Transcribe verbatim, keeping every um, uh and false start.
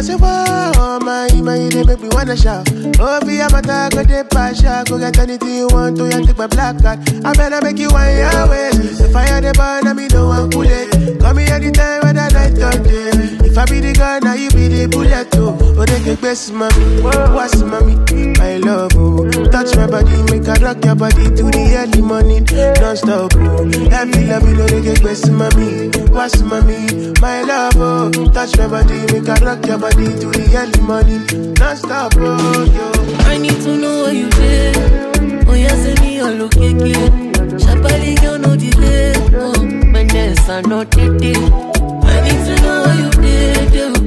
I say, wow, my, my, they make me wanna shout. Oh, be a matter, go de pasha. Go get anything you want to, you take my black card. I better make you one your ways. The fire, the burn, I me no one cool it. Call me anytime, whether night or day. If I be the gun, now you be the bullet, too. Oh, they get best, mommy. What's mommy? My love, oh. Touch my body, make I rock your body to the early morning. Non-stop, oh. Every love, you know they get best, mommy. What's mommy? My love, oh. Touch my body, make I rock your body to the early morning. Non-stop, oh, yo. I need to know what you did. Oh, yeah, send me all okay, kid. Shabali, you know the day. Oh, my nest, I know the day. I need to know what you did.